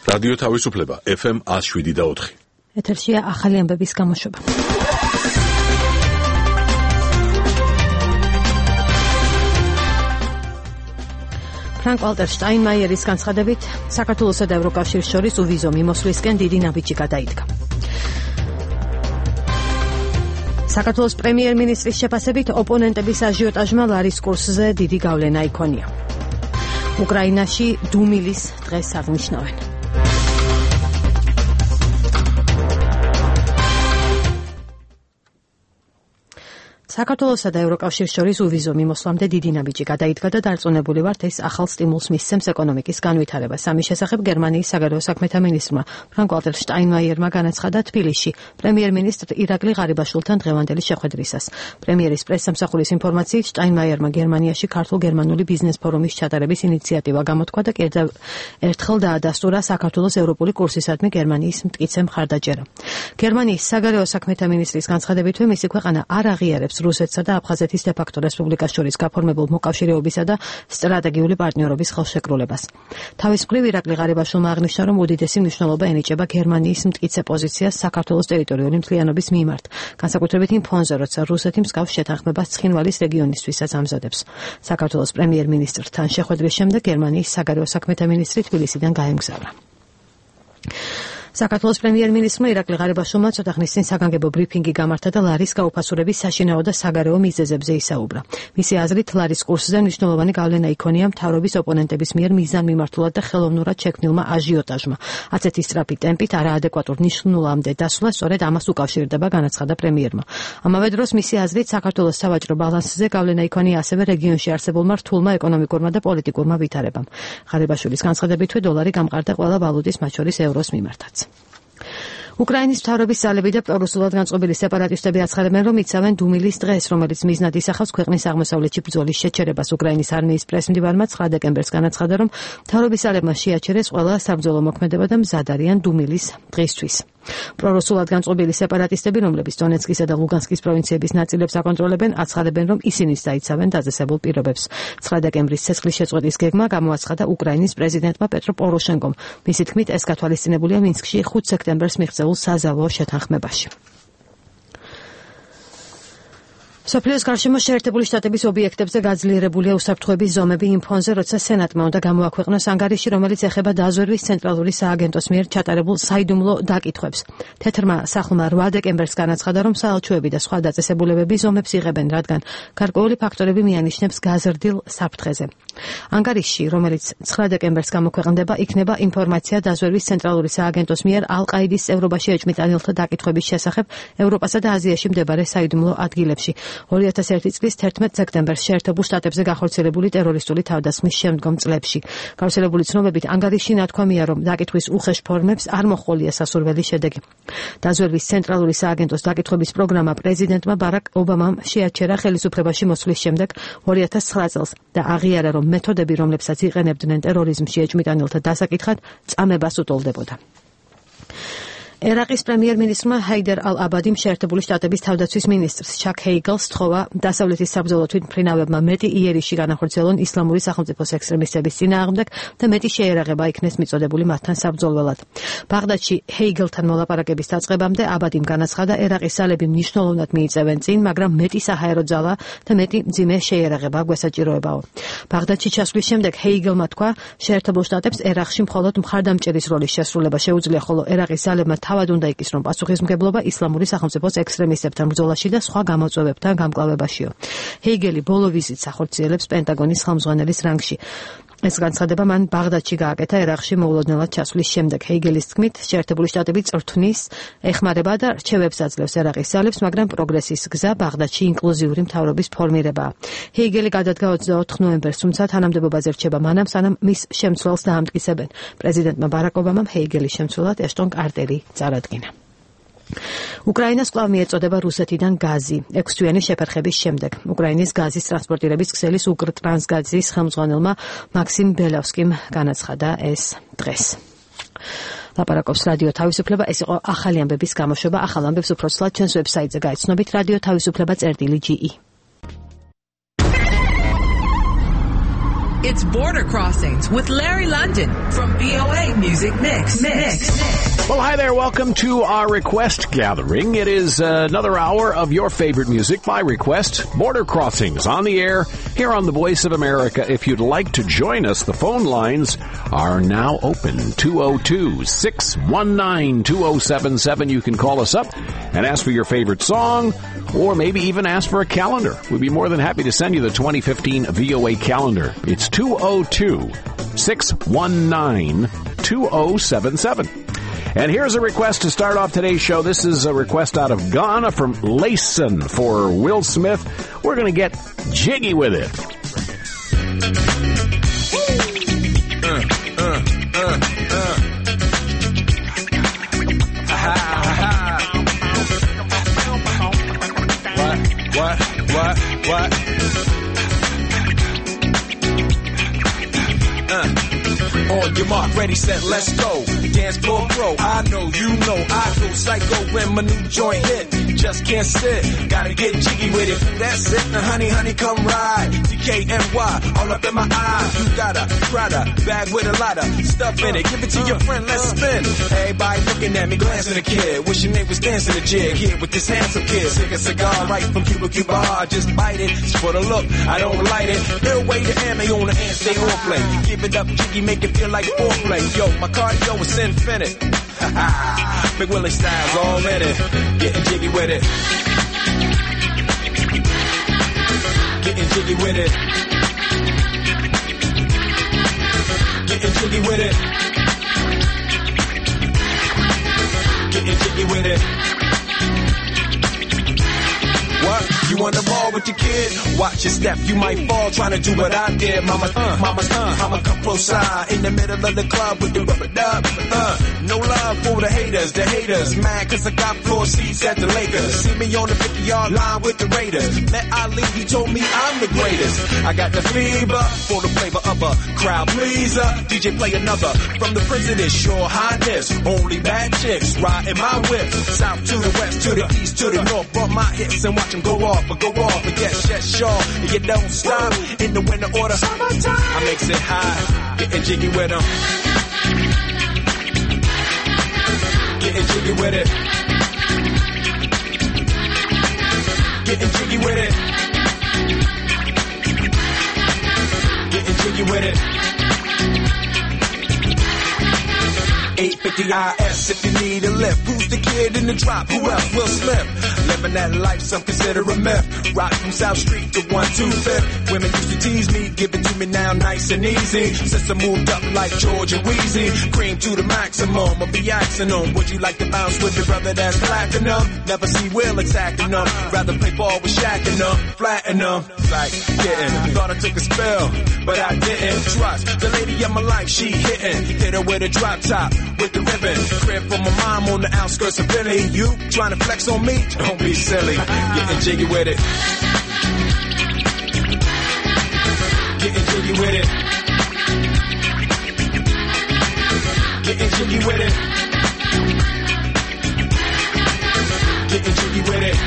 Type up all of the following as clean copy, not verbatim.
რადიო თავისუფლება FM 107.4. ეთერშია ახალი ამბების გამოშვება. ფრანკ-ვალტერ შტაინმაიერის განცხადებით, საქართველოსა და ევროკავშირის შორის უვიზო მიმოსვლისკენ დიდი ნაბიჯი გადაიდგა. საქართველოს პრემიერ-მინისტრის შეფასებით, ოპონენტების აჟიოტაჟმა ლარის კურსზე დიდი გავლენა იქონია. უკრაინაში დუმილის დღეს აღნიშნავენ. საქართველოსა და ევროკავშირის შორის უვიზო მიმოსვლამდე დიდი ნაბიჯი გადაიდგა და დარწმუნებული ვართ, ეს ახალ სტიმულს მისცემს ეკონომიკის განვითარებას. ამის შესახებ გერმანიის საგარეო საქმეთა მინისტრმა ფრანკ-ვალტერ შტაინმაიერმა განაცხადა თბილისში პრემიერ-მინისტრ ირაკლი ღარიბაშვილთან დღევანდელი შეხვედრისას. პრემიერის პრესსამსახურის ინფორმაციით, შტაინმაიერმა გერმანიაში ქართულ-გერმანული ბიზნეს ფორუმის ჩატარების ინიციატივა გამოთქვა და კიდევ ერთხელ დაადასტურა საქართველოს ევროპული კურსისადმი გერმანიის მტკიცე მხარდაჭერა. გერმანიის საგარეო საქმეთა მინისტრის განცხადებითვე, მისი ქვეყანა არ აღიარებს რუსეთსა და აფხაზეთის დე-ფაქტო რესპუბლიკას შორის გაფორმებულ მოკავშირეობისა და სტრატეგიული პარტნიორობის ხელშეკრულებას. თავის მხრივ ირაკლი ღარიბაშვილმა აღნიშნა, რომ უდიდესი მნიშვნელობა ენიჭება გერმანიის მტკიცე პოზიციას საქართველოს ტერიტორიული მთლიანობის მიმართ, განსაკუთრებით იმ ფონზე, როცა რუსეთი მსგავს შეთანხმებას ცხინვალის რეგიონისთვისაც ამზადებს. საქართველოს პრემიერ-მინისტრთან შეხვედრის შემდეგ გერმანიის საგარეო საქმეთა მინისტრი თბილისიდან გაემგზავრა. საქართველოს პრემიერ-მინისტრმა ირაკლი ღარიბაშვილმა ცოტა ხნის წინ საგანგებო ბრიფინგი გამართა და ლარის გაუფასურების საშინაო და საგარეო მიზეზებზე ისაუბრა. მისი აზრით, ლარის კურსზე მნიშვნელოვანი გავლენა იქონია მთავრობის ოპონენტების მიერ მიზანმიმართულად და ხელოვნურად შექმნილმა აჟიოტაჟმა. ასეთი სწრაფი ტემპით არაადეკვატურ ნიშნულამდე დასვლა სწორედ ამას უკავშირდება, განაცხადა პრემიერმა. ამავე დროს მისი აზრით, საქართველოს სავაჭრო ბალანსზე გავლენა იქონია ასევე რეგიონში არსებულმა რთულმა ეკონომიკურმა და პოლიტიკურმა ვითარებამ. ღარიბაშვილის განცხადებითვე, დოლარი გამყარდა ყველა ვალუტის, მათ შორის ევროს მიმართაც. უკრაინის მთავრობის ძალები და პრორუსულად განწყობილი სეპარატისტები აცხადებენ, რომ იცავენ დუმილის დღეს, რომელიც მიზნად ისახავს ქვეყნის აღმოსავლეთში ბრძოლის შეჩერებას. უკრაინის არმიის პრესმდივარმა 9 დეკემბერს განაცხადა, რომ მთავრობის ძალებმა შეაჩერეს ყველა საბრძოლო მოქმედება და მზად არიან დუმილის დღისთვის. პრორუსულად განწყობილი სეპარატისტები, რომლებიც დონეცკისა და ლუგანსკის პროვინციების ნაწილებს აკონტროლებენ, აცხადებენ, რომ ისინიც დაიცავენ დაწესებულ პირობებს. 9 დეკემბრის ცეცხლის შეწყვეტის გეგმა გამოაცხადა უკრაინის პრეზიდენტმა პეტრო პოროშენკომ. მისი თქმით, ეს გათვალისწინებულია მინსკში 5 სექტემბერს მიღწეულ საზავო შეთანხმებაში. სოფლიოს გარშემო შეერთებული შტატების ობიექტებზე გაძლიერებულია უსაფრთხოების ზომები იმ ფონზე, როცა სენატმა უნდა გამოაქვეყნოს ანგარიში, რომელიც ეხება დაზვერვის ცენტრალური სააგენტოს მიერ ჩატარებულ საიდუმლო დაკითხვებს. თეთრმა სახლმა 8 დეკემბერს განაცხადა, რომ საელჩოები და სხვა დაწესებულებები ზომებს იღებენ, რადგან გარკვეული ფაქტორები მიანიშნებს გაზრდილ საფრთხეზე. ანგარიში, რომელიც 9 დეკემბერს გამოქვეყნდება, იქნება ინფორმაცია დაზვერვის ცენტრალური სააგენტოს მიერ ალ-ყაიდის წევრობაში ეჭვმიტანილთა დაკითხვების შესახებ ევროპასა და აზიაში მდებარე საიდუმლო ადგილებში. 2001 წლის 11 სექტემბერს შეერთებულ შტატებზე გახორციელებული ტერორისტული თავდასხმის შემდგომ წლებში. გავრცელებული ცნობებით, ანგარიში ნათქვამია, რომ დაკითხვის უხეშ ფორმებს არ მოჰყოლია სასურველი შედეგი. დაზვერვის ცენტრალური სააგენტოს დაკითხვების პროგრამა პრეზიდენტმა ბარაკ ობამამ შეაჩერა ხელისუფლებაში მოსვლის შემდეგ 2009 წელს და აღიარა, რომ მეთოდები, რომლებსაც იყენებდნენ ტერორიზმში ეჭვმიტანილთა დასაკითხად, წამებას უტოლდებოდა. ერაყის პრემიერ-მინისტრმა ჰაიდერ ალ-აბადიმ შეერთებული შტატების თავდაცვის მინისტრს ჩაკ ჰეიგელს სთხოვა დასავლეთის საბრძოლო თვითმფრინავებმა მეტი იერიში განახორციელონ ისლამური სახელმწიფოს ექსტრემისტების წინააღმდეგ და მეტი შეერაღება იქნეს მიწოდებული მათთან საბრძოლველად. ბაღდადში ჰეიგელთან მოლაპარაკების დაწყებამდე აბადიმ განაცხადა, ერაყის ძალები მნიშვნელოვნად მიიწევენ წინ, მაგრამ მეტი საჰაერო ძალა და მეტი მძიმე შეერაღება გვესაჭიროებაო. ბაღდადში ჩასვლის შემდეგ ჰეიგელმა თქვა, შეერთებულ შტატებს ერაყში მხოლოდ მხარდამჭერის როლის შესრულება შეუძლია, ხოლო ერაყის ძალებმა თავად უნდა იკისრონ პასუხისმგებლობა ისლამური სახელმწიფოს ექსტრემისტებთან ბრძოლაში და სხვა გამოწვევებთან გამკლავებაშიო. ჰეიგელი ბოლო ვიზიტს ახორციელებს პენტაგონის ხელმძღვანელის რანგში. ეს განცხადება მან ბაღდადში გააკეთა ერაყში მოულოდნელად ჩასვლის შემდეგ. ჰეიგელის თქმით, შეერთებული შტატები წრთნის, ეხმარება და რჩევებს აძლევს ერაყის ძალებს, მაგრამ პროგრესის გზა ბაღდადში ინკლუზიური მთავრობის ფორმირებაა. ჰეიგელი გადადგა 24 ნოემბერს, თუმცა თანამდებობაზე რჩება მანამ, სანამ მის შემცველს დაამტკიცებენ. პრეზიდენტმა ბარაკ ობამამ ჰეიგელის შემცველად ეშტონ კარტერი წარადგინა. უკრაინას კვლავ მიეწოდება რუსეთიდან გაზი 6 თვიანი შეფერხების შემდეგ. უკრაინის გაზის ტრანსპორტირების ქსელის უკრტრანსგაზის ხელმძღვანელმა მაქსიმ ბელავსკიმ განაცხადა ეს დღეს. ლაპარაკობს რადიო თავისუფლება. ეს იყო ახალი ამბების გამოშვება. ახალ ამბებს უფრო ცლად ჩვენს ვებსაიტზე გაიცნობით radio-tavisupleba.ge. It's Border Crossings with Larry London from VOA Music Mix. Well, hi there. Welcome to our request gathering. It is another hour of your favorite music by request. Border Crossings on the air here on the Voice of America. If you'd like to join us, the phone lines are now open. 202-619-2077. You can call us up and ask for your favorite song, or maybe even ask for a calendar. We'd be more than happy to send you the 2015 VOA calendar. It's 202-619-2077. And here's a request to start off today's show. This is a request out of Ghana from Layson for Will Smith. We're going to get jiggy with it. What? On your mark, ready, set, let's go. Dance floor pro, I know, you know, I go psycho when my new joint hit. Just can't sit, gotta get jiggy with it. That's it, now honey, come ride. DKNY, all up in my eyes. You got a Prada bag with a lot of stuff in it. Give it to your friend, let's spin. Everybody looking at me, glancing at the kid. Wishing they was dancing a jig here with this handsome kid. Sick a cigar right from Cuba. I just bite it, it's for the look, I don't light it. Ill way to ammo on the hand, stay on play. Give it up, jiggy, make it feel like foreplay. Yo, my cardio is infinite. Big Willie style's all in it. Getting jiggy with it. Getting jiggy with it. Getting jiggy with it. Getting jiggy with it. What? You wanna ball with your kid? Watch your step, you might fall trying to do what I did. Mama, come close side in the middle of the club with the rubber dub. No love for the haters mad cause I got floor seats at the Lakers. See me on the 50-yard line with the Raiders. Met Ali, he told me I'm the greatest. I got the fever for the flavor of a crowd pleaser. DJ play another from the Prince of this Your Highness. Only bad chicks riding my whip. South to the west, to the east, to the north. Bump my hips and watch them go off. But yes, sure, you don't stop in the winter order. Summertime. I makes it high, getting jiggy with them. Getting jiggy with it. Getting jiggy with it. Getting jiggy with it. 850 IS if you need a lift. Who's the kid in the drop? Who else? Will Smith. Living that life, some consider a myth. Rock from South Street to 125th. Women used to tease me, give it to me now nice and easy. Since I moved up like George and Wheezy, cream to the maximum, I'll be axing them. Would you like to bounce with your brother that's platinum? Never see Will attacking them. Rather play ball with Shaq and them, flatten them. Like getting, thought I took a spill, but I didn't. Trust the lady of my life, she hitting. Hit her with a drop top, with the ribbon. Crib for my mom on the outskirts of Philly. You trying to flex on me? Don't be silly. Getting jiggy with it. Getting jiggy with it. Getting jiggy with it. Getting jiggy with it.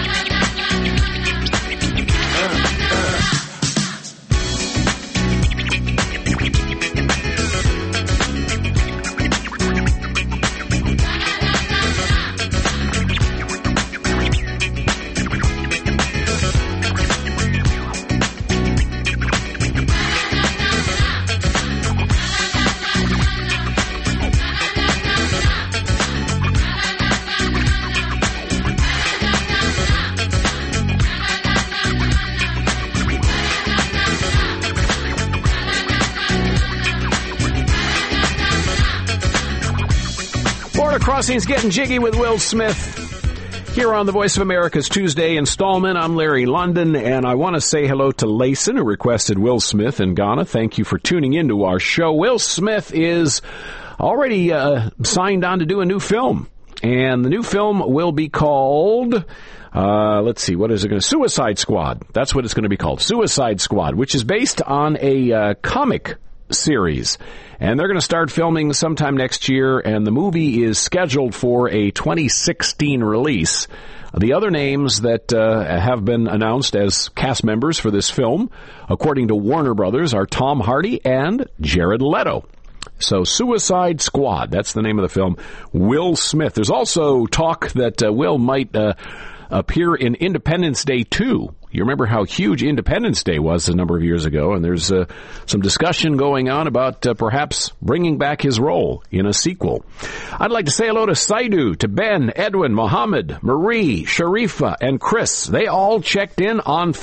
Crossings getting jiggy with Will Smith here on the Voice of America's Tuesday installment. I'm Larry London, and I want to say hello to Layson, who requested Will Smith in Ghana. Thank you for tuning into our show. Will Smith is already signed on to do a new film, and the new film will be called let's see, what is it going to? Suicide Squad. That's what it's going to be called, Suicide Squad, which is based on a comic series. And they're going to start filming sometime next year, and the movie is scheduled for a 2016 release. The other names that have been announced as cast members for this film, according to Warner Brothers, are Tom Hardy and Jared Leto. So Suicide Squad, that's the name of the film. Will Smith. There's also talk that Will might appear in Independence Day 2. You remember how huge Independence Day was a number of years ago, and there's some discussion going on about perhaps bringing back his role in a sequel. I'd like to say hello to Saidu, to Ben, Edwin, Mohammed, Marie, Sharifa, and Chris. They all checked in on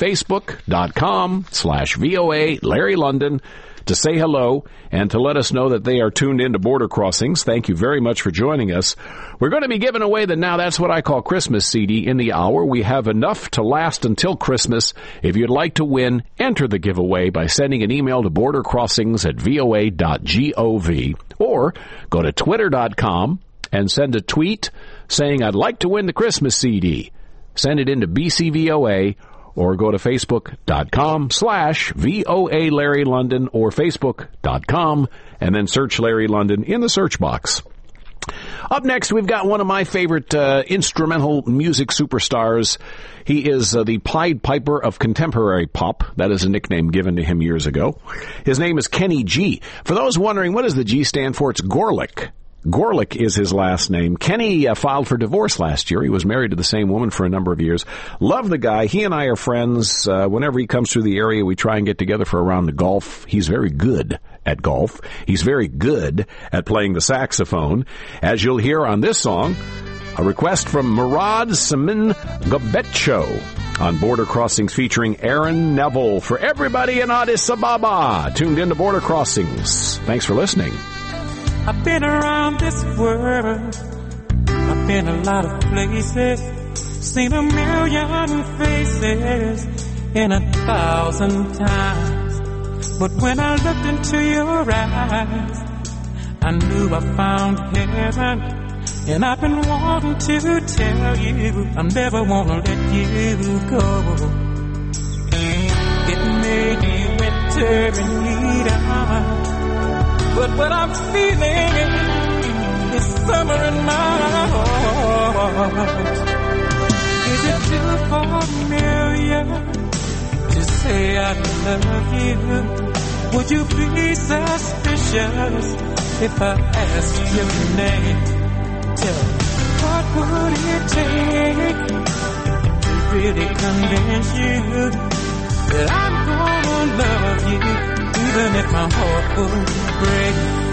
Facebook.com/VOA Larry London to say hello and to let us know that they are tuned into Border Crossings. Thank you very much for joining us. We're going to be giving away the Now That's What I Call Christmas CD in the hour. We have enough to last until Christmas. If you'd like to win, enter the giveaway by sending an email to bordercrossings@voa.gov or go to twitter.com and send a tweet saying, I'd like to win the Christmas CD. Send it into BCVOA or go to facebook.com/VOA Larry London or facebook.com and then search Larry London in the search box. Up next, we've got one of my favorite instrumental music superstars. He is the Pied Piper of contemporary pop. That is a nickname given to him years ago. His name is Kenny G. For those wondering, what does the G stand for? It's Gorlick. Gorlick is his last name. Kenny filed for divorce last year. He was married to the same woman for a number of years. Love the guy. He and I are friends. Whenever he comes through the area, we try and get together for a round of golf. He's very good at golf. He's very good at playing the saxophone. As you'll hear on this song, a request from Murad Samin Gabetcho on Border Crossings featuring Aaron Neville. For everybody in Addis Ababa, tuned into Border Crossings. Thanks for listening. I've been around this world, I've been a lot of places, seen a million faces in 1,000 times. But when I looked into your eyes, I knew I found heaven. And I've been wanting to tell you, I never want to let you go. It may be winter in Eden, but what I'm feeling is summer in my heart. Is it too familiar to say I love you? Would you be suspicious if I asked your name? Tell me, what would it take to really convince you that I'm gonna love you? Even if my heart would break.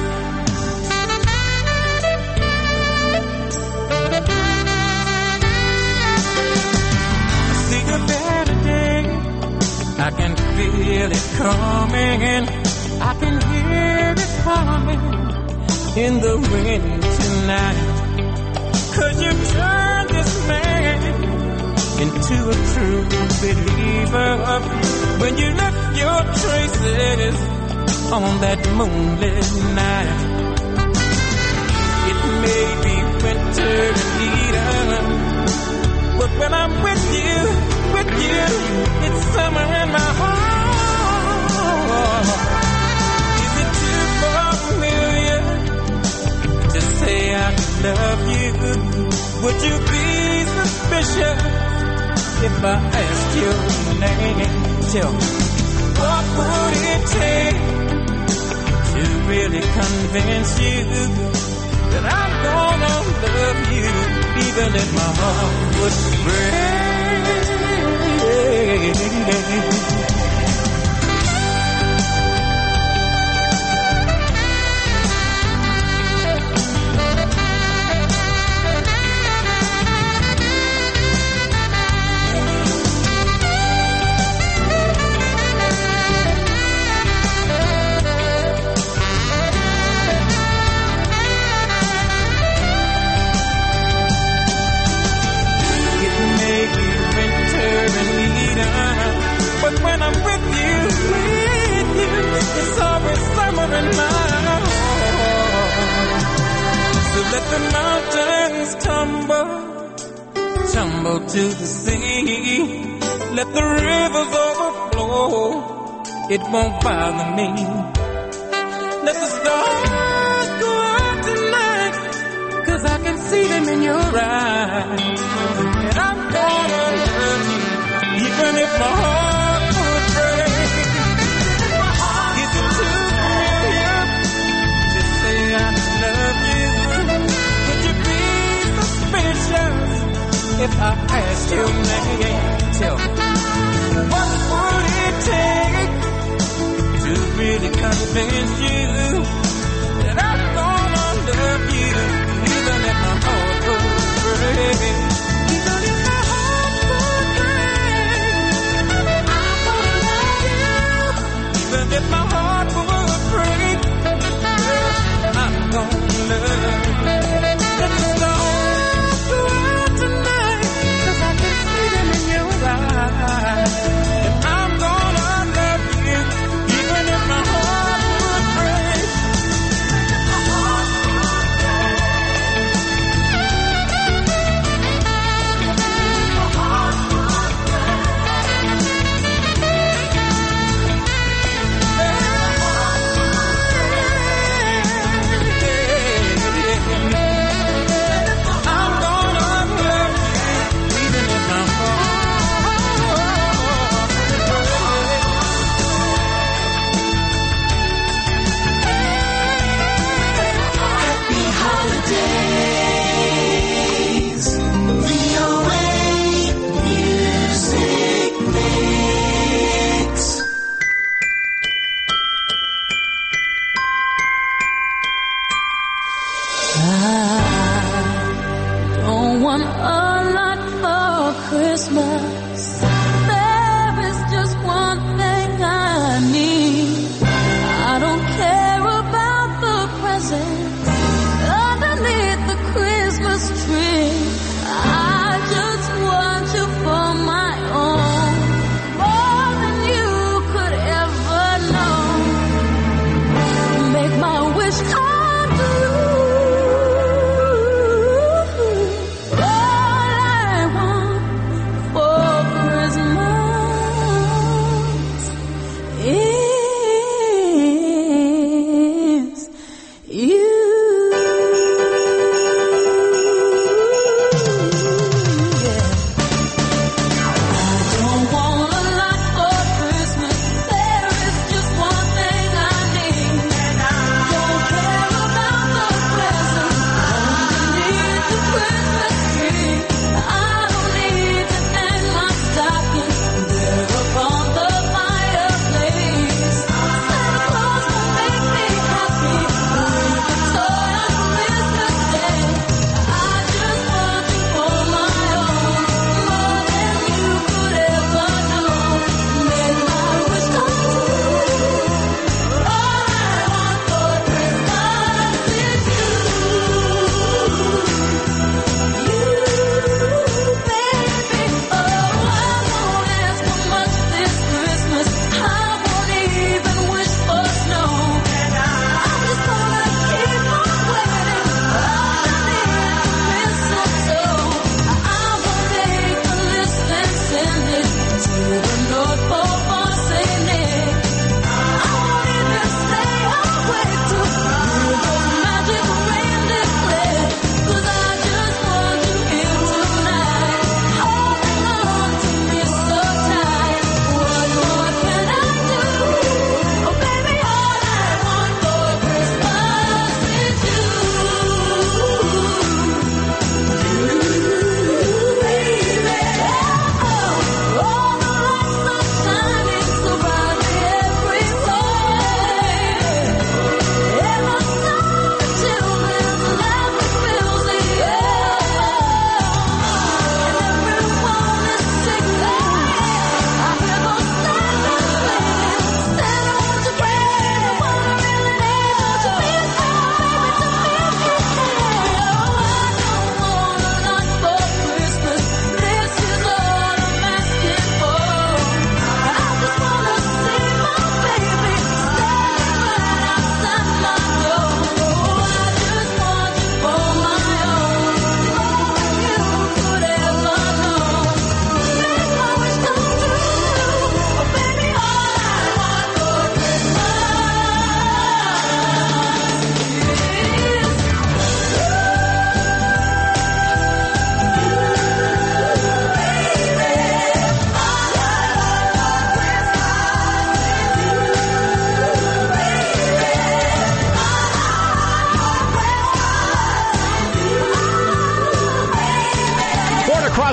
I see a better day. I can feel it coming. I can hear it coming in the wind tonight. 'Cause you turned this man into a true believer when you left your traces on that moonlit night. It may be winter in Eden, but when I'm with you, it's summer in my heart. Is it too familiar to say I love you? Would you be suspicious if I asked your name? Tell me, what would it take to really convince you that I'm gonna love you, even if my heart would break? But when I'm with you, it's always summer in my heart. So let the mountains tumble to the sea. Let the rivers overflow, it won't bother me. Let the stars go out tonight, 'cause I can see them in your eyes. And I'm gonna love you, even if my heart would break. Is it too familiar to say I love you? Would you be suspicious if I asked your name? Tell me, what would it take to really convince you that I'm gonna love you, even if my heart would break?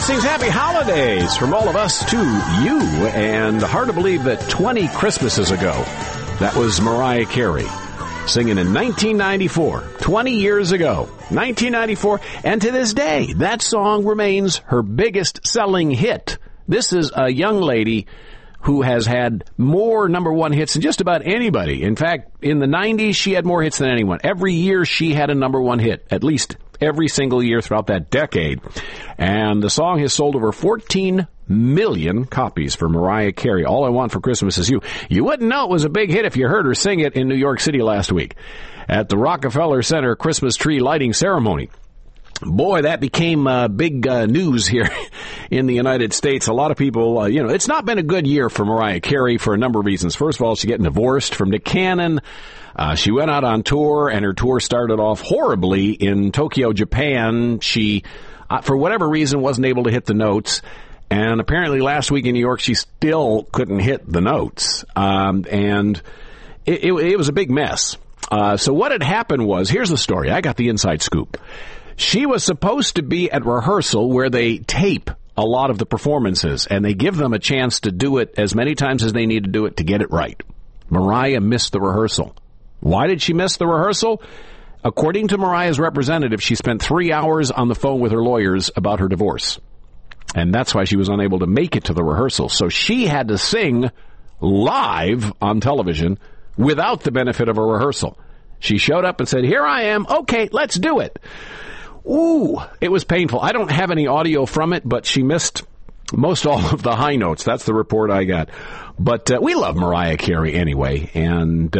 Crossings, happy holidays from all of us to you. And hard to believe that 20 Christmases ago, that was Mariah Carey singing in 1994, 20 years ago, 1994. And to this day, that song remains her biggest selling hit. This is a young lady who has had more number one hits than just about anybody. In fact, in the 90s, she had more hits than anyone. Every year, she had a number one hit, at least every single year throughout that decade. And the song has sold over 14 million copies for Mariah Carey. All I Want for Christmas Is You. You wouldn't know it was a big hit if you heard her sing it in New York City last week at the Rockefeller Center Christmas tree lighting ceremony. Boy, that became big news here in the United States. A lot of people, it's not been a good year for Mariah Carey for a number of reasons. First of all, she's getting divorced from Nick Cannon. She went out on tour, and her tour started off horribly in Tokyo, Japan. She, for whatever reason, wasn't able to hit the notes. And apparently last week in New York, she still couldn't hit the notes. And it was a big mess. So what had happened was, here's the story. I got the inside scoop. She was supposed to be at rehearsal where they tape a lot of the performances, and they give them a chance to do it as many times as they need to do it to get it right. Mariah missed the rehearsal. Why did she miss the rehearsal? According to Mariah's representative, she spent 3 hours on the phone with her lawyers about her divorce. And that's why she was unable to make it to the rehearsal. So she had to sing live on television without the benefit of a rehearsal. She showed up and said, "Here I am. Okay, let's do it." Ooh, it was painful. I don't have any audio from it, but she missed most all of the high notes. That's the report I got. But we love Mariah Carey anyway. And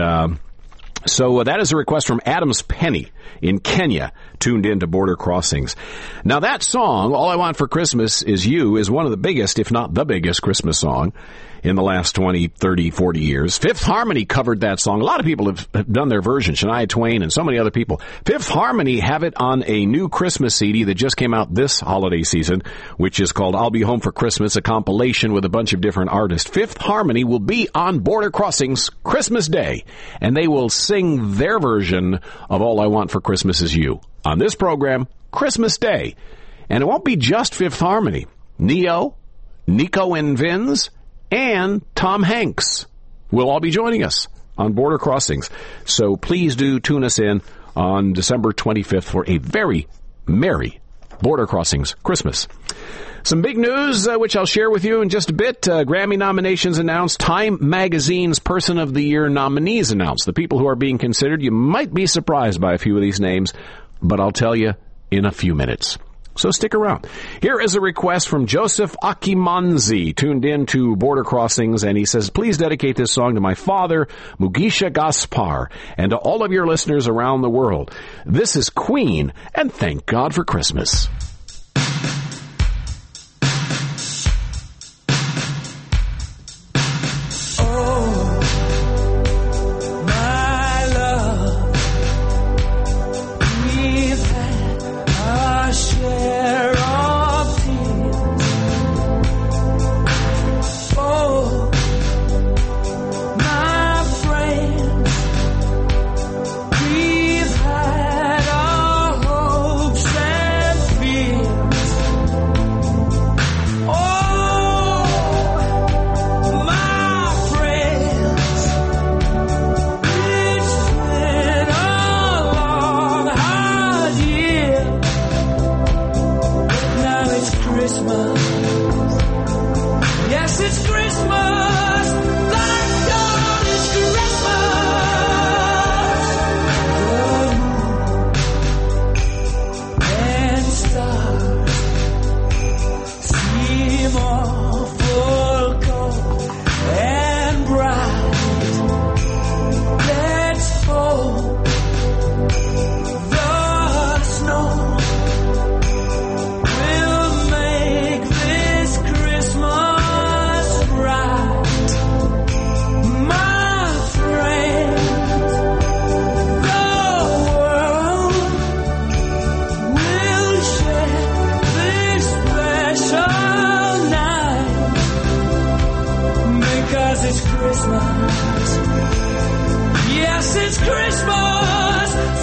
so that is a request from Adams Penny in Kenya, tuned in to Border Crossings. Now that song, All I Want for Christmas Is You, is one of the biggest, if not the biggest, Christmas song in the last 20, 30, 40 years. Fifth Harmony covered that song. A lot of people have done their version, Shania Twain and so many other people. Fifth Harmony have it on a new Christmas CD that just came out this holiday season, which is called I'll Be Home for Christmas, a compilation with a bunch of different artists. Fifth Harmony will be on Border Crossings Christmas Day, and they will sing their version of All I Want for Christmas Is You on this program, Christmas Day. And it won't be just Fifth Harmony. Neo, Nico and Vinz, and Tom Hanks will all be joining us on Border Crossings. So please do tune us in on December 25th for a very merry Border Crossings Christmas. Some big news, which I'll share with you in just a bit. Grammy nominations announced. Time Magazine's Person of the Year nominees announced. The people who are being considered, you might be surprised by a few of these names, but I'll tell you in a few minutes. So stick around. Here is a request from Joseph Akimanzi, tuned in to Border Crossings, and he says, please dedicate this song to my father, Mugisha Gaspar, and to all of your listeners around the world. This is Queen, and thank God for Christmas.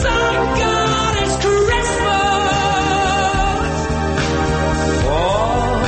Thank God it's Christmas.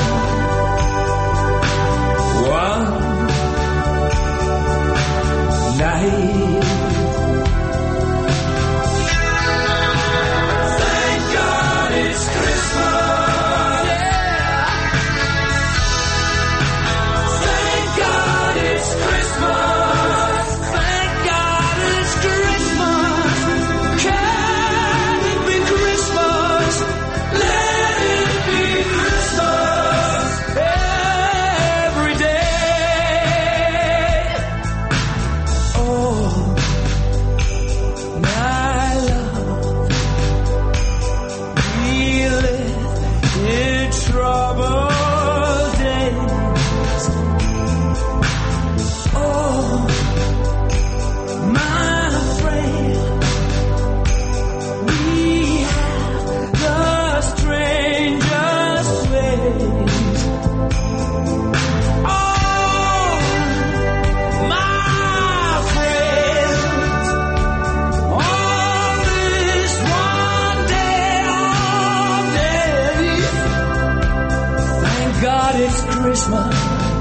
Christmas.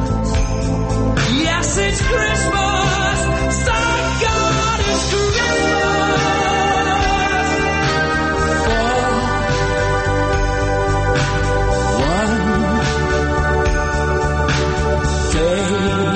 Yes, it's Christmas. Thank God it's Christmas. For one day.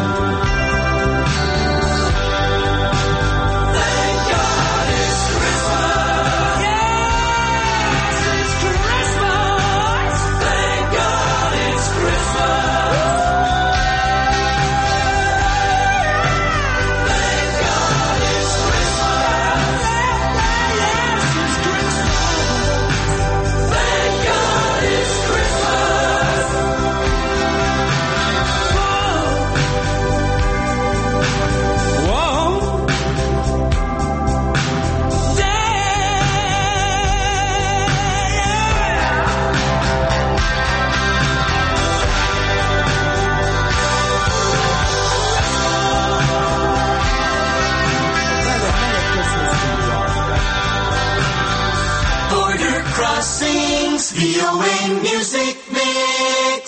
VOA Music Mix.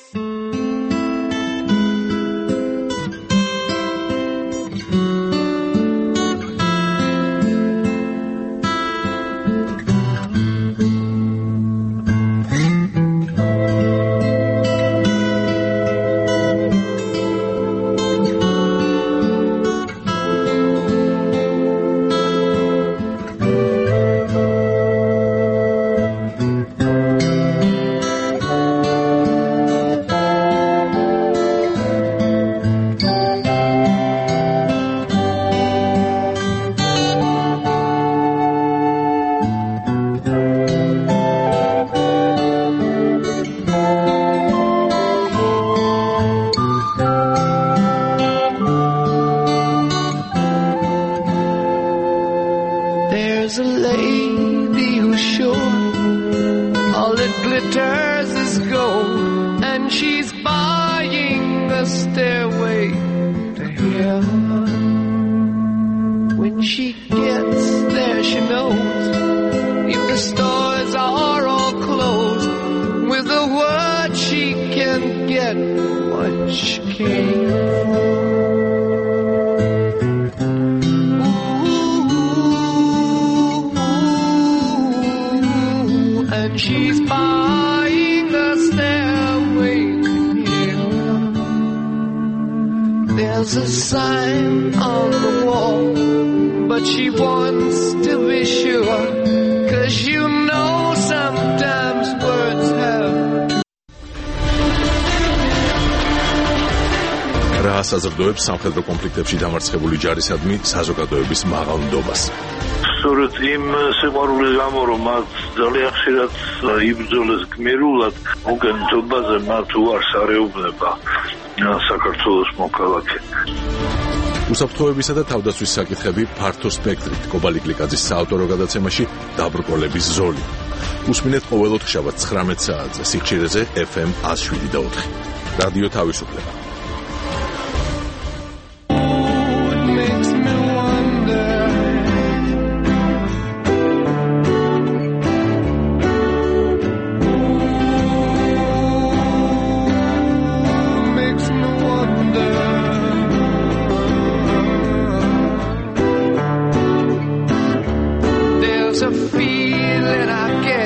There's a lady who's sure all that glitters is gold, and she's buying a stairway to heaven. When she gets there, she knows if the stores are all closed, with a word she can get what she came for. She's buying a stairway to heaven. There's a sign on the wall, but she wants to be sure, 'cause you know sometimes words have რა საზრდოებს სამხედრო კონფლიქტებში დამარცხებული ჯარისადმი საზოგადოების მაღალ ნდობას. სწორედ იმ სიყვარულის გამო, რომ მათ ძალიან ხშირად იბრძოლეს გმირულად, უგანტობაზე მათ უარს არეუბნება საქართველოს მოქალაქე. უსაფრთხოებისა და თავდაცვის საკითხები ფართო სპექტრით კობალი გლიკაძის საავტორო გადაცემაში დაბრკოლების ზოლი. უსმინეთ ყოველ ოთხშაბათს 19 საათზე სიხშირეზე FM 107.4. რადიო თავისუფლება.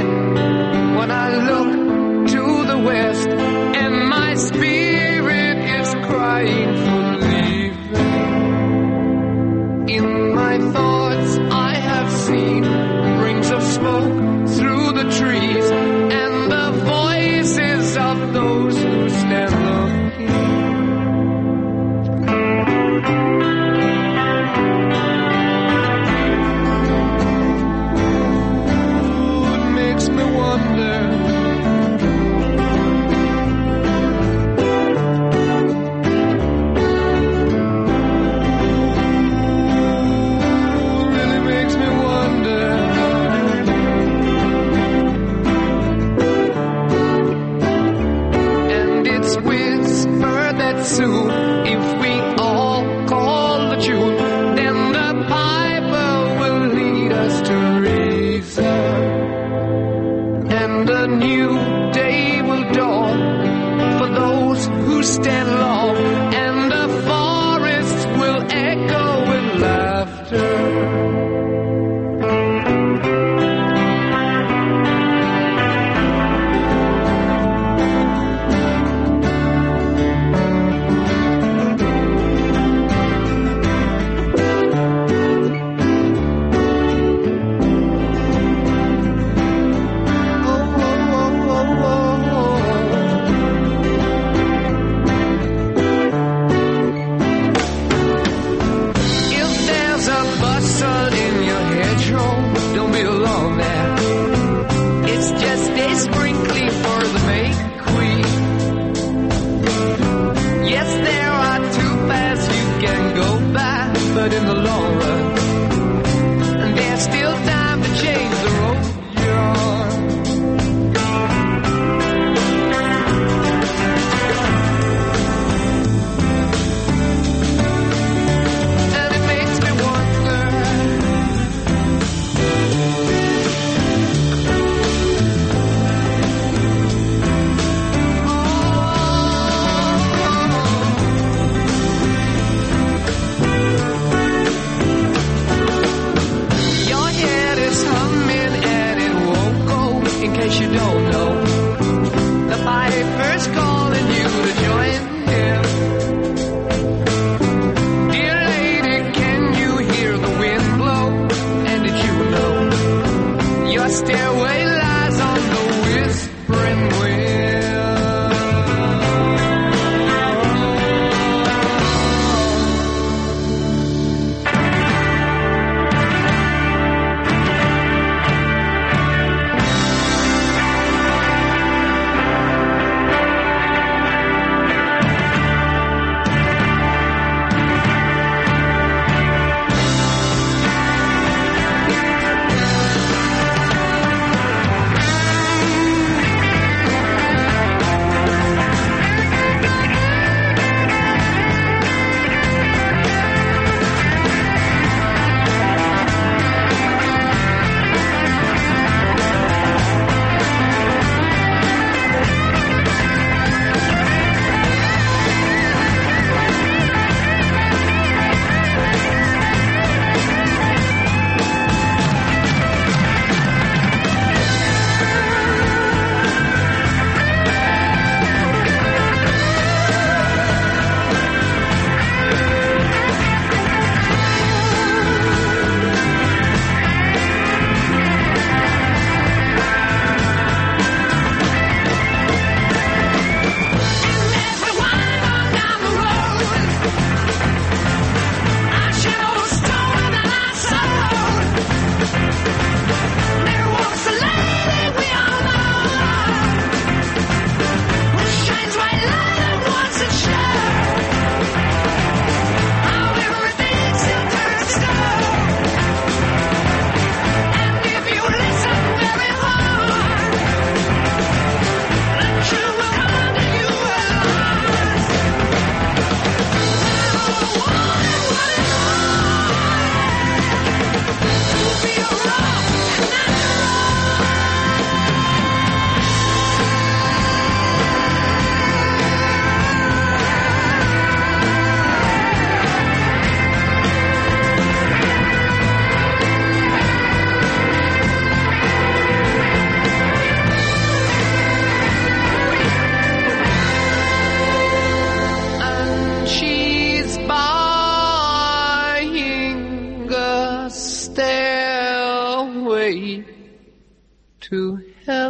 When I look to the west, and my spirit to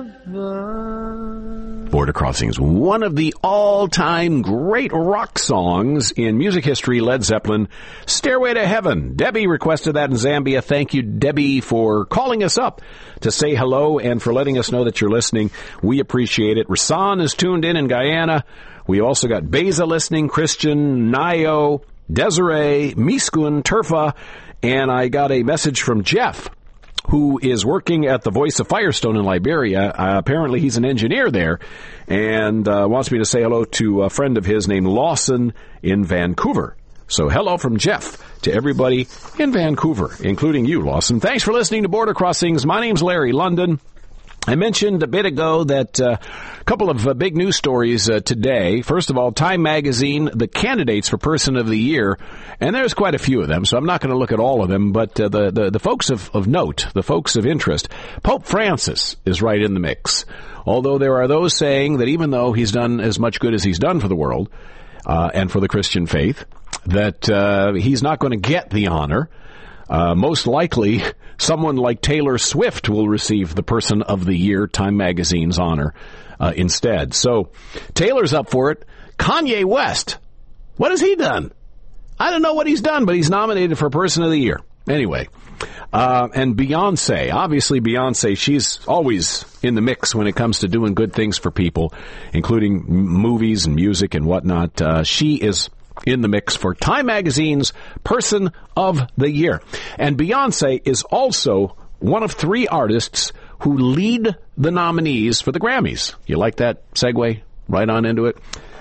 heaven. Border Crossings, one of the all-time great rock songs in music history, Led Zeppelin, Stairway to Heaven. Debbie requested that in Zambia. Thank you, Debbie, for calling us up to say hello and for letting us know that you're listening. We appreciate it. Rasan is tuned in Guyana. We also got Beza listening, Christian, Nayo, Desiree, Miskun, Turfa, and I got a message from Jeff, who is working at the Voice of Firestone in Liberia. Apparently he's an engineer there and wants me to say hello to a friend of his named Lawson in Vancouver. So hello from Jeff to everybody in Vancouver, including you, Lawson. Thanks for listening to Border Crossings. My name's Larry London. I mentioned a bit ago that a couple of big news stories today. First of all, Time Magazine, the candidates for Person of the Year, and there's quite a few of them, so I'm not going to look at all of them, but the folks of note, the folks of interest, Pope Francis is right in the mix. Although there are those saying that even though he's done as much good as he's done for the world and for the Christian faith, that he's not going to get the honor. Most likely, someone like Taylor Swift will receive the Person of the Year, Time Magazine's honor, instead. So, Taylor's up for it. Kanye West, what has he done? I don't know what he's done, but he's nominated for Person of the Year. Anyway, and Beyonce, obviously Beyonce, she's always in the mix when it comes to doing good things for people, including movies and music and whatnot. She is in the mix for Time Magazine's Person of the Year. And Beyonce is also one of 3 artists who lead the nominees for the Grammys. You like that segue? Right on into it.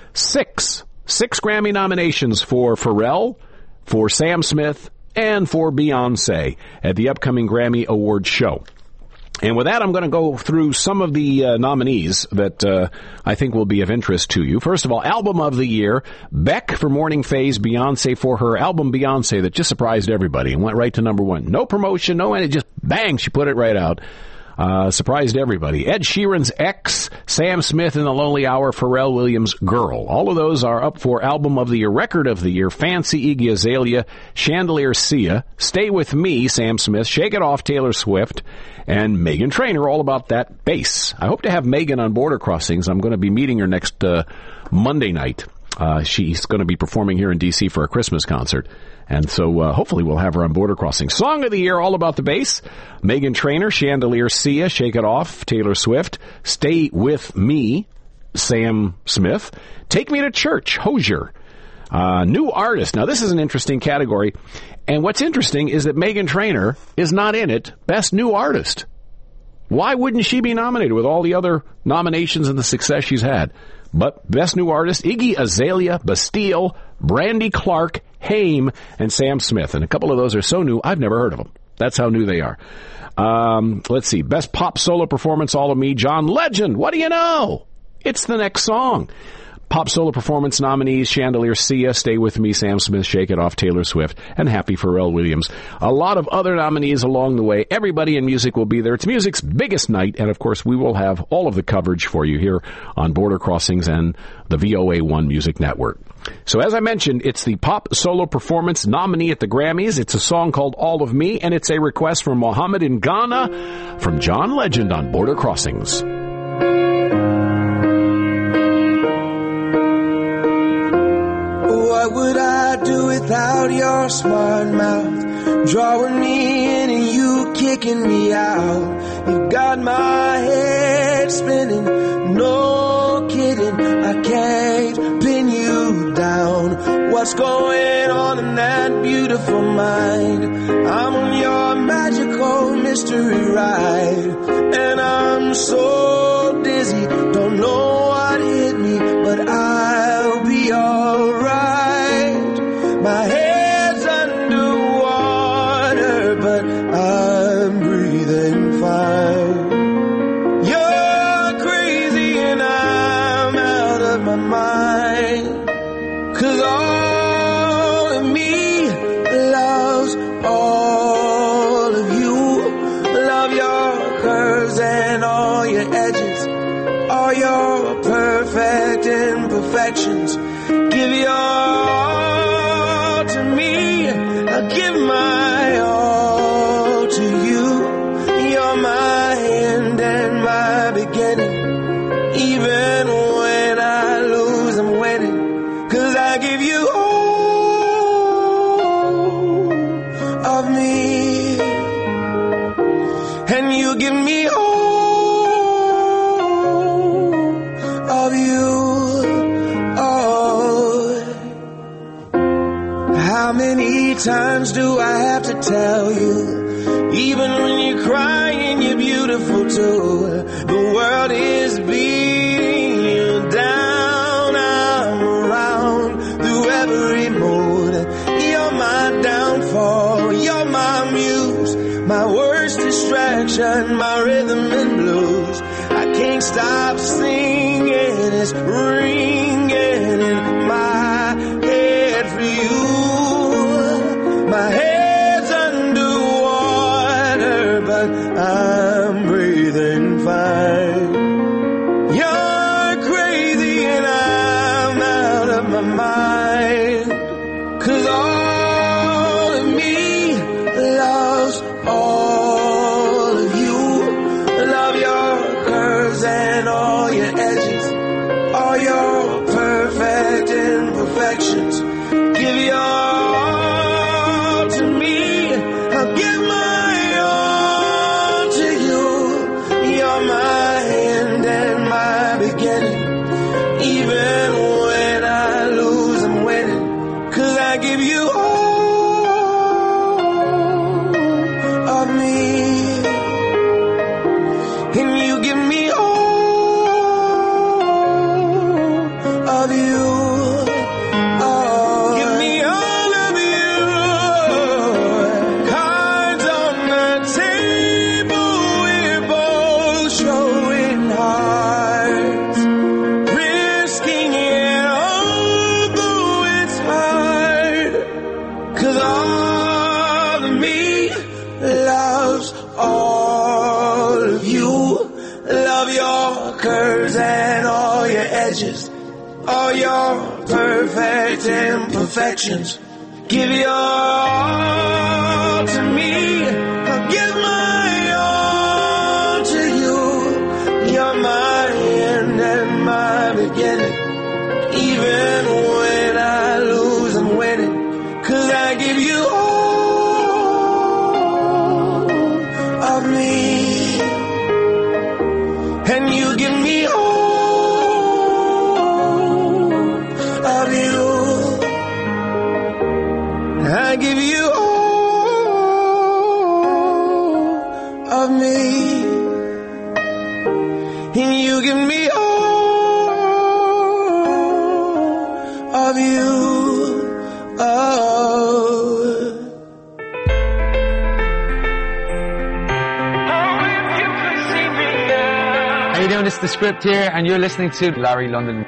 6 Grammy nominations for Pharrell, for Sam Smith, and for Beyonce at the upcoming Grammy Awards show. And with that, I'm going to go through some of the nominees that I think will be of interest to you. First of all, Album of the Year, Beck for Morning Phase, Beyonce for her album Beyonce that just surprised everybody and went right to number 1. No promotion, no anything, just bang, she put it right out. Surprised everybody. Ed Sheeran's X, Sam Smith in the Lonely Hour, Pharrell Williams' Girl. All of those are up for Album of the Year, Record of the Year, Fancy, Iggy Azalea, Chandelier, Sia, Stay With Me, Sam Smith, Shake It Off, Taylor Swift, and Meghan Trainor, all about that bass. I hope to have Meghan on Border Crossings. I'm going to be meeting her next Monday night. She's going to be performing here in D.C. for a Christmas concert. And so hopefully we'll have her on Border Crossing. Song of the Year, all about the bass. Meghan Trainor, Chandelier, Sia, Shake It Off, Taylor Swift. Stay With Me, Sam Smith. Take Me to Church, Hozier. New artist. Now this is an interesting category. And what's interesting is that Meghan Trainor is not in it. Best New Artist. Why wouldn't she be nominated with all the other nominations and the success she's had? But Best New Artist, Iggy Azalea, Bastille, Brandy Clark, Haim, and Sam Smith. And a couple of those are so new, I've never heard of them. That's how new they are. Let's see. Best Pop Solo Performance, All of Me, John Legend. What do you know? It's the next song. Pop Solo Performance nominees, Chandelier, Sia, Stay With Me, Sam Smith, Shake It Off, Taylor Swift, and Happy Pharrell Williams. A lot of other nominees along the way. Everybody in music will be there. It's music's biggest night, and of course we will have all of the coverage for you here on Border Crossings and the VOA1 Music Network. So as I mentioned, it's the Pop Solo Performance nominee at the Grammys. It's a song called All of Me, and it's a request from Mohammed in Ghana from John Legend on Border Crossings. What would I do without your smart mouth? Drawing me in and you kicking me out. You got my head spinning, no kidding. I can't pin you down. What's going on in that beautiful mind? I'm on your magical mystery ride, and I'm so dizzy, don't know what hit me, but I'll be alright. My head's underwater, but I'm breathing fine. You're crazy and I'm out of my mind. 'Cause all of me loves all of you. Love your curves and all your edges, all your perfect imperfections. Give your all to me, I give my all to you. You're my hand and give me all of you. Oh, how many times do I have to tell you? Even when you're crying, you're beautiful too. The world is beating you down. I'm around through every mood. You're my downfall. You're my muse. My worst distraction, my rhythm and blues. I can't stop singing. It's ringing in my head for you. My head's underwater, but I'm breathing fine. You're crazy and I'm out of my mind. 'Cause all of me loves all of you. Love your curves and all your edges, all your perfect imperfections. Give your all to me, I'll give my all to you. You're my end and my beginning. Even when I lose, I'm winning. 'Cause I give you all of me, and you give me all of you. Oh, give me all of you. Cards on the table, we're both showing hearts, risking it all, though it's hard. 'Cause all of me loves all of you. Love your curves and all your edges, all your perfect imperfections. Give your all to me, I'll give my all to you. You're my end and my beginning. Even when I lose, I'm winning. 'Cause I give you all of me, and you give me all of you. I give you all of me, and you give me all of you. How you doing? It's The Script here, and you're listening to Larry London.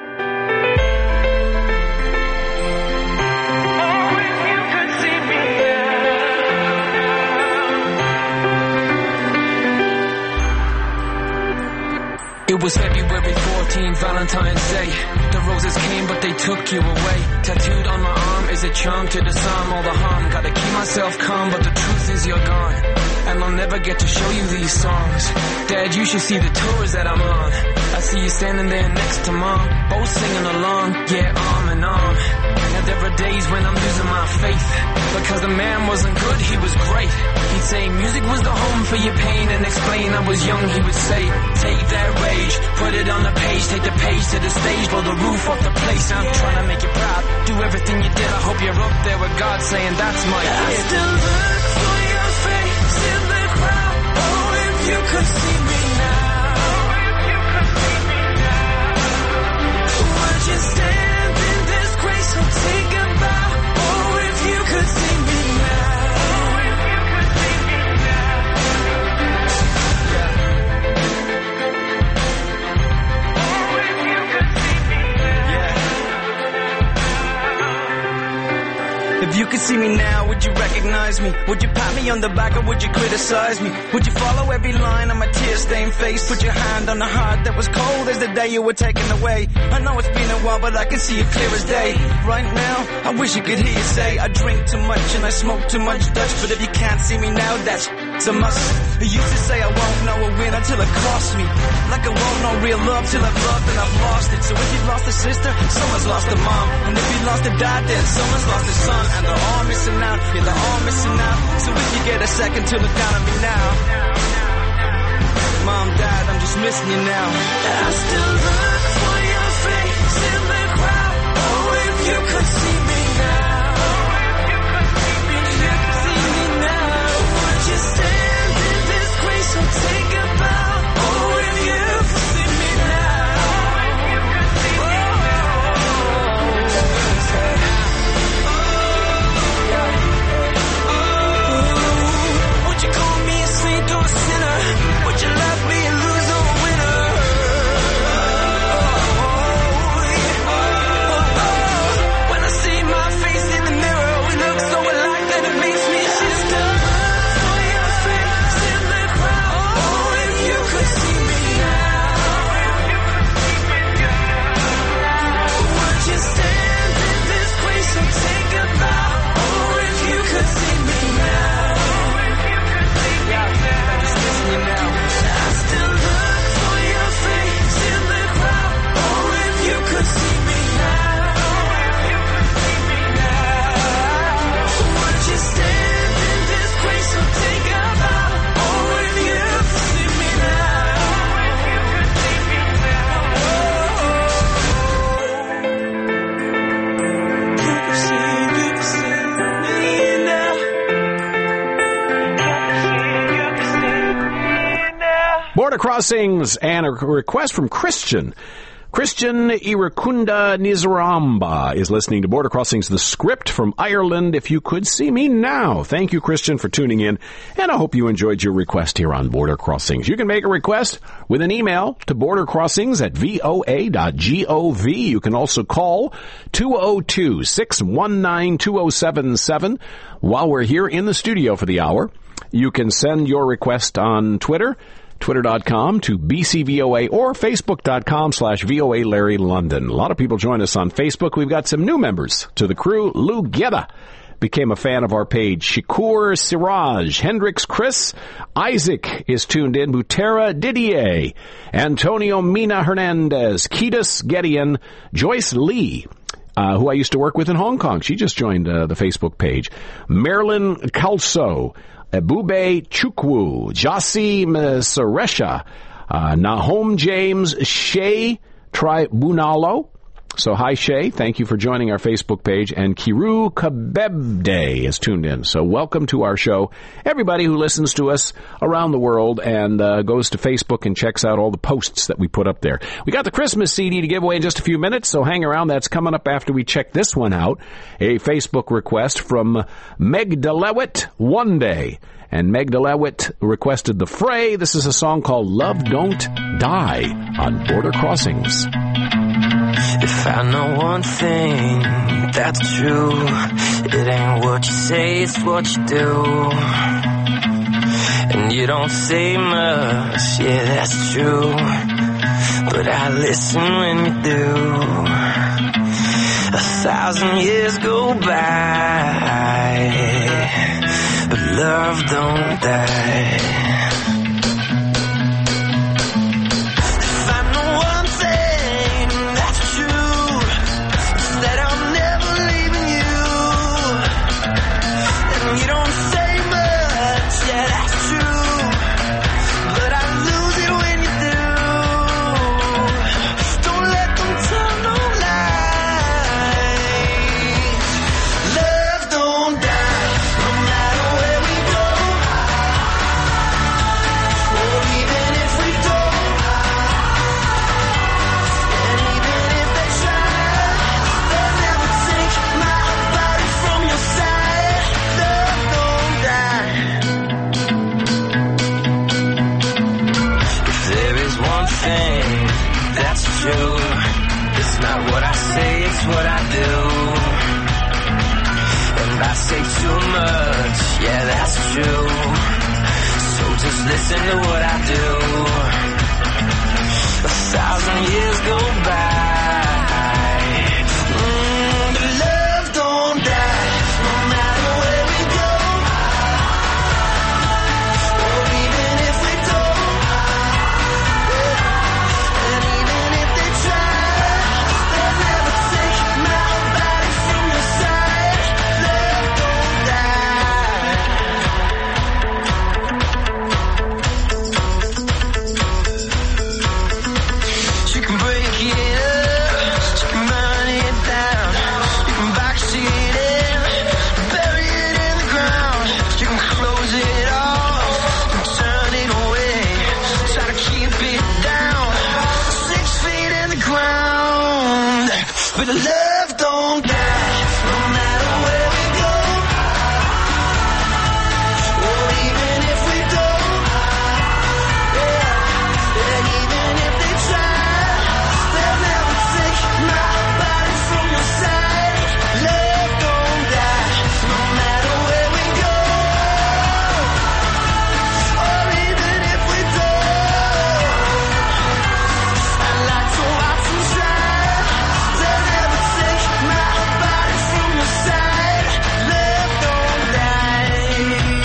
It was February 14, Valentine's Day. The roses came, but they took you away. Tattooed on my arm is a charm to disarm all the harm. Gotta keep myself calm, but the truth is you're gone, and I'll never get to show you these songs. Dad, you should see the tours that I'm on. I see you standing there next to Mom, both singing along, yeah, arm in arm. And there are days when I'm losing my faith, because the man wasn't good, he was great. He'd say music was the home for your pain, and explain I was young, he would say, take that rage, put it on the page, take the page to the stage, blow the roof off the place. I'm trying to make you proud, do everything you did, I hope you're up there with God saying that's my kid. I still look for your face in the crowd. Oh, if you could see me now, would you stand in disgrace or take a bow? Oh, if you could see me now. If you could see me now, would you recognize me? Would you pat me on the back or would you criticize me? Would you follow every line on my tear-stained face? Put your hand on the heart that was cold as the day you were taken away. I know it's been a while, but I can see it clear as day. Right now, I wish you could hear you say, I drink too much and I smoke too much Dutch. But if you can't see me now, that's a must. You used to say I won't know a win until it costs me. Like I won't know real love till I've loved and I've lost it. So if you've lost a sister, someone's lost a mom. And if you lost a dad, then someone's lost a son. And they're all missing out, yeah, they're all missing out. So if you get a second to look down on me now. just missing you now. I still look for your face in the crowd. Oh, if you could see me now. Would you stand in this grace or take a bow? Oh, if you could see me now. Would you call me a saint or a sinner? Would you love me and lose or win? When I see my face in the mirror, we look so alike that it makes me just look for your face in the crowd. Oh, if you could see me now. Would you stand in this grace or take a bow? Oh, if you could see me now. I still look for your face in the crowd. Oh, if you could see me now. Would you stand in this grace or take a bow? Oh, if you could see me Border Crossings and a request from Christian. Christian Irakunda Nizaramba is listening to Border Crossings, the script from Ireland. If you could see me now. Thank you, Christian, for tuning in, and I hope you enjoyed your request here on Border Crossings. You can make a request with an email to bordercrossings@voa.gov. You can also call 202-619-2077 while we're here in the studio for the hour. You can send your request on Twitter, twitter.com to BCVOA or Facebook.com/VOA Larry London. A lot of people join us on Facebook. We've got some new members to the crew. Lou Guetta became a fan of our page. Shakur Siraj, Hendrix Chris, Isaac is tuned in, Butera Didier, Antonio Mina Hernandez, Ketus Gideon, Joyce Lee, who I used to work with in Hong Kong. She just joined the Facebook page. Marilyn Calso, Bube Chukwu, Jasi Saresha, Nahom James, Shay Tribunalo. So hi, Shay. Thank you for joining our Facebook page. And Kiru Kabebde is tuned in. So welcome to our show. Everybody who listens to us around the world and goes to Facebook and checks out all the posts that we put up there. We got the Christmas CD to give away in just a few minutes, so hang around. That's coming up after we check this one out. A Facebook request from Meg DeLewitt, One Day. And Meg DeLewitt requested The Fray. This is a song called Love Don't Die on Border Crossings. If I know one thing, that's true. It ain't what you say, it's what you do. And you don't say much, yeah, that's true. But I listen when you do. 1,000 years go by, but love don't die. What I do, and I say too much, yeah, that's true. So just listen to what I do. 1,000 years go by, but love don't die, no matter where we go, or even if we don't, and even if they try. But love don't die, no matter where we go. Or even if we don't, yeah. And even if they try, they'll never take my body from your side. Love don't die, no matter where we go. Or even if we don't, I'd like to watch them try. They'll never take my body from your side. Love don't die.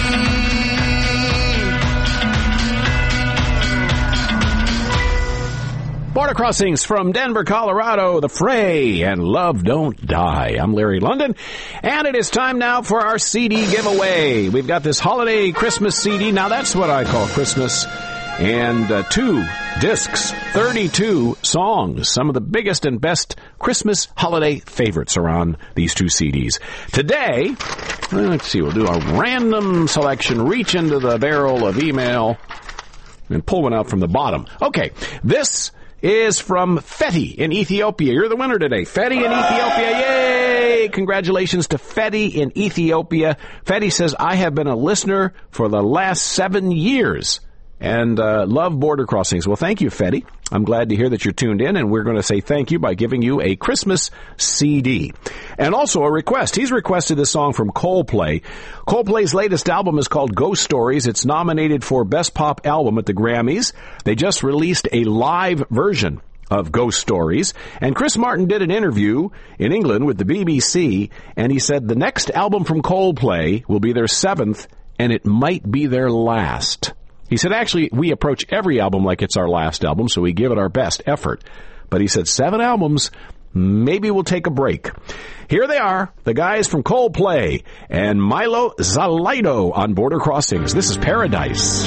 Border Crossings from Denver, Colorado, The Fray, and Love Don't Die. I'm Larry London, and it is time now for our CD giveaway. We've got this holiday Christmas CD. Now, that's what I call Christmas. And 2 discs, 32 songs. Some of the biggest and best Christmas holiday favorites are on these 2 CDs. Today, let's see, we'll do a random selection, reach into the barrel of email, and pull one out from the bottom. Okay, this is from Fetty in Ethiopia. You're the winner today. Fetty in Ethiopia. Yay! Congratulations to Fetty in Ethiopia. Fetty says, I have been a listener for the last 7 years and love Border Crossings. Well, thank you, Fetty. I'm glad to hear that you're tuned in, and we're going to say thank you by giving you a Christmas CD. And also a request. He's requested this song from Coldplay. Coldplay's latest album is called Ghost Stories. It's nominated for Best Pop Album at the Grammys. They just released a live version of Ghost Stories. And Chris Martin did an interview in England with the BBC, and he said the next album from Coldplay will be their 7th, and it might be their last. He said, actually, we approach every album like it's our last album, so we give it our best effort. But he said, 7 albums, maybe we'll take a break. Here they are, the guys from Coldplay and Milo Zalido on Border Crossings. This is Paradise.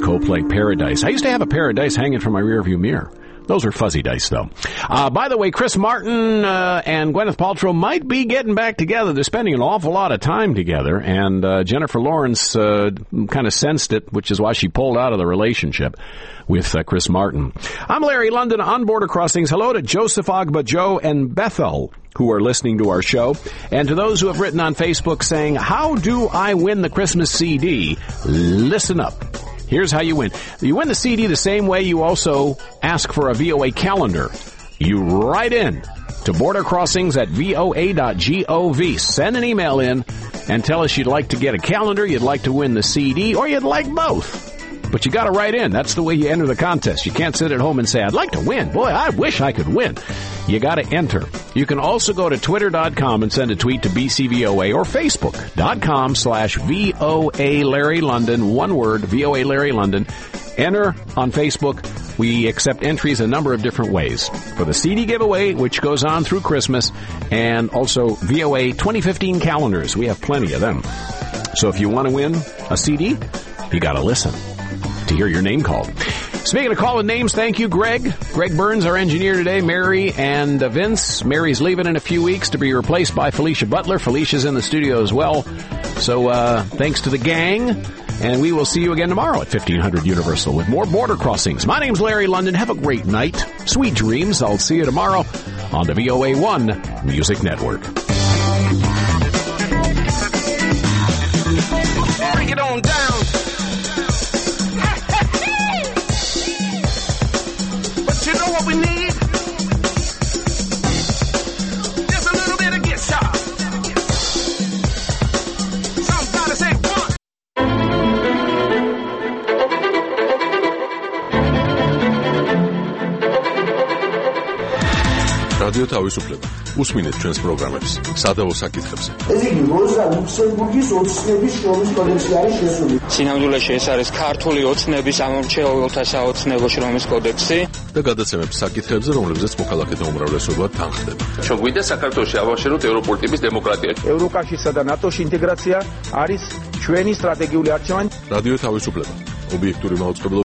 Coldplay, Paradise. I used to have a Paradise hanging from my rearview mirror. Those are fuzzy dice, though. By the way, Chris Martin and Gwyneth Paltrow might be getting back together. They're spending an awful lot of time together, and Jennifer Lawrence kind of sensed it, which is why she pulled out of the relationship with Chris Martin. I'm Larry London on Border Crossings. Hello to Joseph Agba, Joe, and Bethel, who are listening to our show, and to those who have written on Facebook saying, how do I win the Christmas CD? Listen up. Here's how you win. You win the CD the same way you also ask for a VOA calendar. You write in to bordercrossings@voa.gov. Send an email in and tell us you'd like to get a calendar, you'd like to win the CD, or you'd like both. But you got to write in. That's the way you enter the contest. You can't sit at home and say, I'd like to win. Boy, I wish I could win. You got to enter. You can also go to twitter.com and send a tweet to BCVOA or facebook.com/VOA Larry London. One word, VOA Larry London. Enter on Facebook. We accept entries a number of different ways. For the CD giveaway, which goes on through Christmas, and also VOA 2015 calendars. We have plenty of them. So if you want to win a CD, you got to listen to hear your name called. Speaking of calling names, thank you, Greg. Greg Burns, our engineer today, Mary and Vince. Mary's leaving in a few weeks to be replaced by Felicia Butler. Felicia's in the studio as well. So thanks to the gang, and we will see you again tomorrow at 1500 Universal with more Border Crossings. My name's Larry London. Have a great night. Sweet dreams. I'll see you tomorrow on the VOA1 Music Network. Bring it on down. You know what we need? Just a little bit of guitar. Somebody say one. რადიო თავისუფლება. უსმინეთ ჩვენს პროგრამებს სადავო საკითხებზე. ეს იგი როზა ლუქსემბურგის ოცნების შრომის კოდექსი არის შესული. სინამდვილეში ეს არის ქართული ოცნების ამომრჩეველთა საოცნებო შრომის კოდექსი და გადაცემებს საკითხებზე, რომლებზეც მოქალაქეთა უმრავლესობა თანხდება. ჩვენ გვინდა საქართველოში ავაშენოთ ევროპული ტიპის დემოკრატია. ევროკავშირსა და ნატოს ინტეგრაცია არის ჩვენი სტრატეგიული არჩევანი. რადიო თავისუფლება. ობიექტური მაუწყებლობა